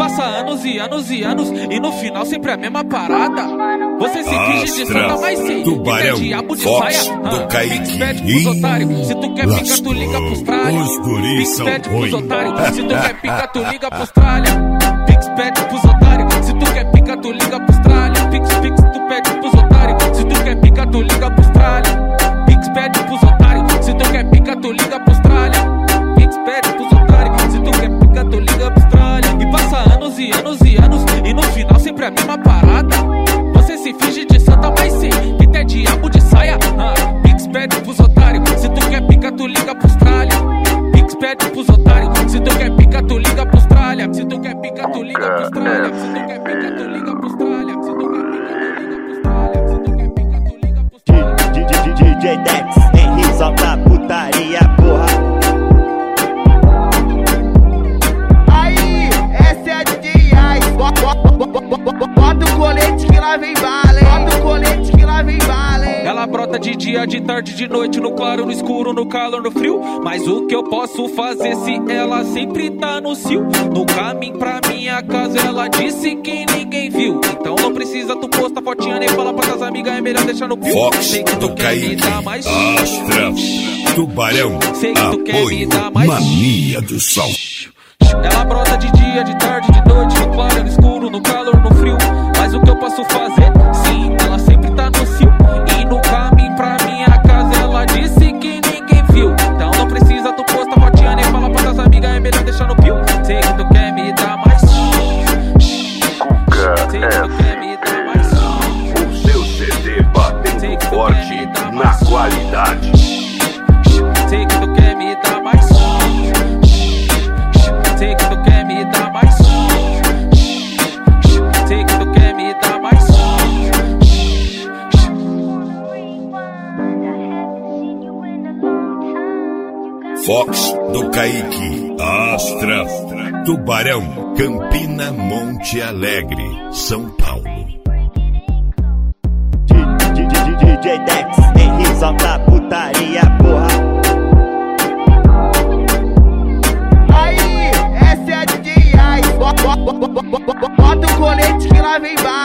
passa anos e anos e anos, e no final sempre a mesma parada. Você se finge de santa, mas sei que é diabo de saia. Pix pede pros otários, se tu quer pica tu liga pros tralha. Pix pede pros otários, se tu quer pica tu liga pros tralha. Pix pede pros otários, se tu quer pica tu liga pros tralha. Pix tu pede pros otários, se tu quer pica tu liga pros tralha. Pix pede pros otários, se tu quer pica tu liga pros tralha. Pix pede pros otários, se tu quer pica tu liga pros tralha. E passa anos e anos e anos, e no final sempre a mesma parada. Você se finge de santa, mas sei que tu é diabo de saia. Pix pede pros otários, se tu quer pica tu liga pros tralha. Pix pede pros otários, se tu quer pica tu liga pros tralha. Se tu quer pica tu liga pros tralha. Se tu quer pica tu liga pros tralha. Se tu quer pica tu liga pros tralha. Se tu quer pica tu liga pros tralha. DJ Dex, Henrique, solta putaria, porra. Aí, essa é a DJ Ice. Bota o colete que lá vem bala, hein? Bota o colete que lá vem bala, hein? Ela brota de dia, de tarde, de noite, no claro, no escuro, no calor, no frio. Mas o que eu posso fazer se ela sempre tá no cio? No caminho pra minha casa ela disse que ninguém viu. Então não precisa tu postar fotinha nem falar pras amigas, é melhor deixar no pio. Fox sei que tu do quer Kaique, me dar mais. Astra, Tubarão, sei que tu quer me apoio, dar mais. Mania do Sol. Ela brota de dia, de tarde, de noite, no claro, no escuro, no calor, no frio. Mas o que eu posso fazer? Sim, ela sempre tá no cio. E no caminho pra minha casa ela disse que ninguém viu. Então não precisa tu postar fotinha nem falar pras amigas, é melhor deixar no pio. Sei que tu quer me dar mais. Sei que tu quer me dar mais. O seu CD batendo forte na qualidade. Sei que tu quer me dar mais. Sei que tu quer me dar mais. Sei que tu quer me dar mais. Fox do Kaique, Astra, Tubarão, Campina, Monte Alegre, São Paulo. DJ Dex, Henrique, solta putaria, porra. Aí, essa é a DJ Ice. Bota o colete que lá vem bala.